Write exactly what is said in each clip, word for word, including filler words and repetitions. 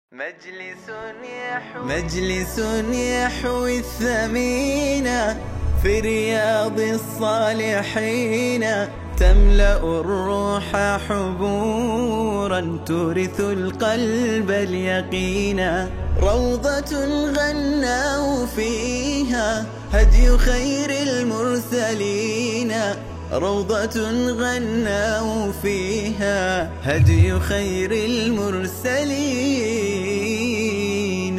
مجلس يحوي مجلس يحوي الثمين في رياض الصالحين، تملأ الروح حبورا تورث القلب اليقين. روضة غناه فيها هدي خير المرسلين، روضة غناه فيها هدي خير المرسلين.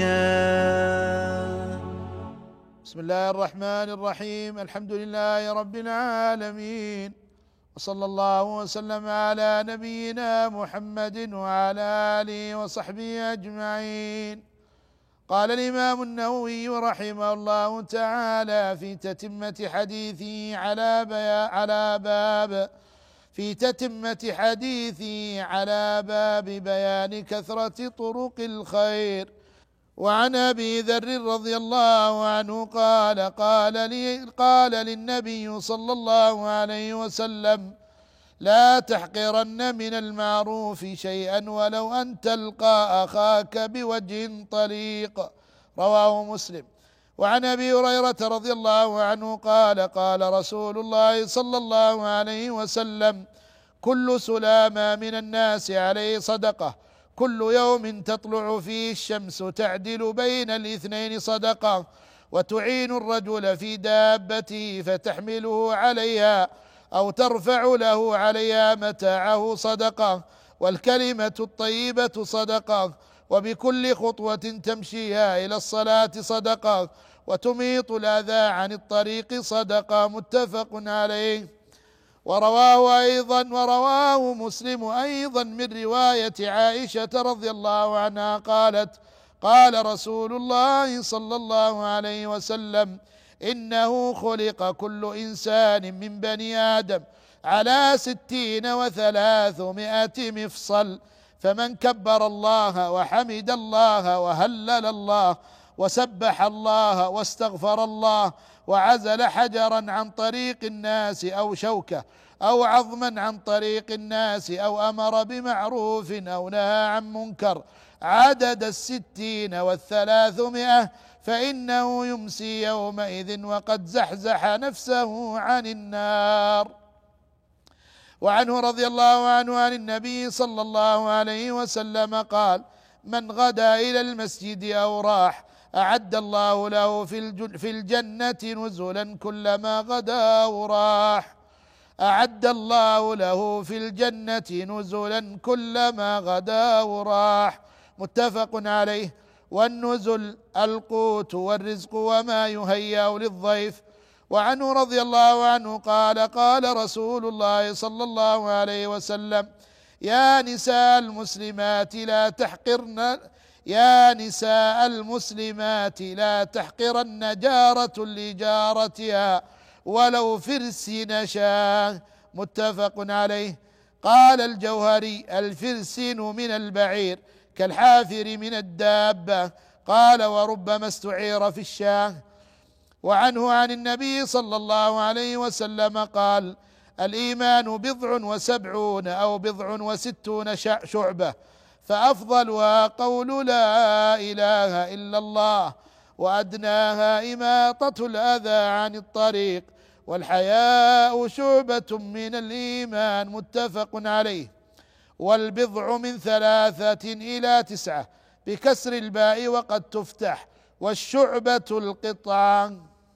بسم الله الرحمن الرحيم. الحمد لله رب العالمين، وصلى الله وسلم على نبينا محمد وعلى آله وصحبه أجمعين. قال الإمام النووي رحمه الله تعالى في تتمة حديثه على على باب في تتمة حديثه على باب بيان كثرة طرق الخير. وعن أبي ذر رضي الله عنه قال قال لي قال للنبي صلى الله عليه وسلم: لا تحقرن من المعروف شيئا ولو أن تلقى أخاك بوجه طليق. رواه مسلم. وعن أبي هريرة رضي الله عنه قال قال رسول الله صلى الله عليه وسلم: كل سلامة من الناس عليه صدقة، كل يوم تطلع فيه الشمس تعدل بين الاثنين صدقة، وتعين الرجل في دابته فتحمله عليها أو ترفع له عليها متاعه صدقة، والكلمة الطيبة صدقة، وبكل خطوة تمشيها إلى الصلاة صدقة، وتميط الأذى عن الطريق صدقة. متفق عليه. ورواه أيضا ورواه مسلم أيضا من رواية عائشة رضي الله عنها قالت: قال رسول الله صلى الله عليه وسلم: إنه خلق كل إنسان من بني آدم على ستين وثلاثمائة مفصل، فمن كبر الله وحمد الله وهلل الله وسبح الله واستغفر الله وعزل حجرا عن طريق الناس أو شوكة أو عظما عن طريق الناس أو أمر بمعروف أو نهى عن منكر عدد الستين والثلاثمائة، فإنه يمسي يومئذ وقد زحزح نفسه عن النار. وعنه رضي الله عنه عن النبي صلى الله عليه وسلم قال: من غدا إلى المسجد أو راح أعد الله له في الجنة نزلا كلما غدا وراح. أعد الله له في الجنة نزلا كلما غدا وراح. متفق عليه. والنزل القوت والرزق وما يهيأ للضيف. وعنه رضي الله عنه قال قال رسول الله صلى الله عليه وسلم: يا نساء المسلمات لا تحقرن يا نساء المسلمات لا تحقرن جارة لجارتها ولو فرس نشاه. متفق عليه. قال الجوهري: الفرسين من البعير كالحافر من الدابة. قال: وربما استعير في الشاه. وعنه عن النبي صلى الله عليه وسلم قال: الإيمان بضع وسبعون أو بضع وستون شعبة، فأفضلها قول لا إله إلا الله، وأدناها إماطة الأذى عن الطريق، والحياء شعبة من الإيمان. متفق عليه. والبضع من ثلاثة إلى تسعة بكسر الباء وقد تفتح، والشعبة القطعة.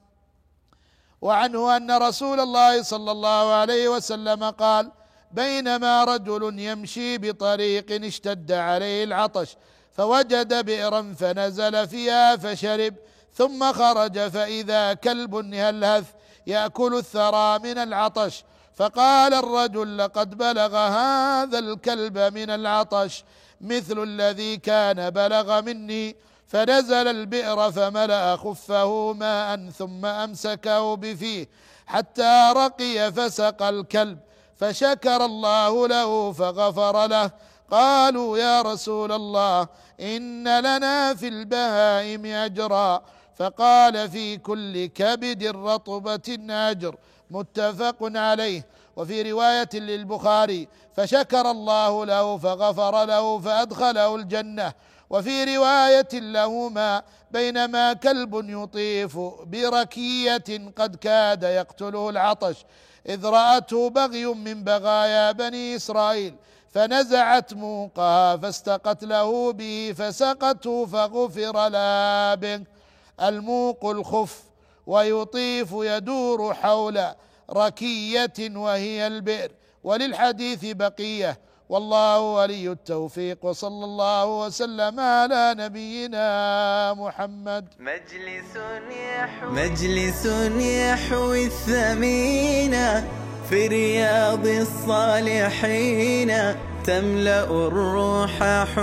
وعنه أن رسول الله صلى الله عليه وسلم قال: بينما رجل يمشي بطريق اشتد عليه العطش فوجد بئرا فنزل فيها فشرب، ثم خرج فإذا كلب يلهث يأكل الثرى من العطش، فقال الرجل: لقد بلغ هذا الكلب من العطش مثل الذي كان بلغ مني، فنزل البئر فملأ خفه ماء ثم أمسكه بفيه حتى رقي فسق الكلب، فشكر الله له فغفر له. قالوا: يا رسول الله، إن لنا في البهائم أجرا. فقال: في كل كبد رطبة أجر. متفق عليه. وفي رواية للبخاري: فشكر الله له فغفر له فأدخله الجنة. وفي رواية لهما: بينما كلب يطيف بركية قد كاد يقتله العطش إذ رأته بغي من بغايا بني إسرائيل فنزعت موقها فاستقت له به فسقته فغفر لها به. الموق الخف، ويطيف يدور حول ركية وهي البئر. وللحديث بقية، والله ولي التوفيق، وصلى الله وسلم على نبينا محمد. مجلس يحوي, مجلس يحوي الثمين في رياض الصالحين، تملأ الروح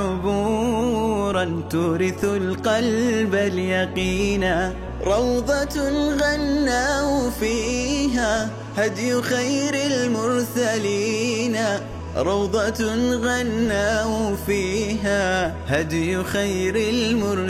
حبورا تورث القلب اليقين. روضة غناه فيها هدي خير المرسلين، روضة غناه فيها هدي خير المرسلين.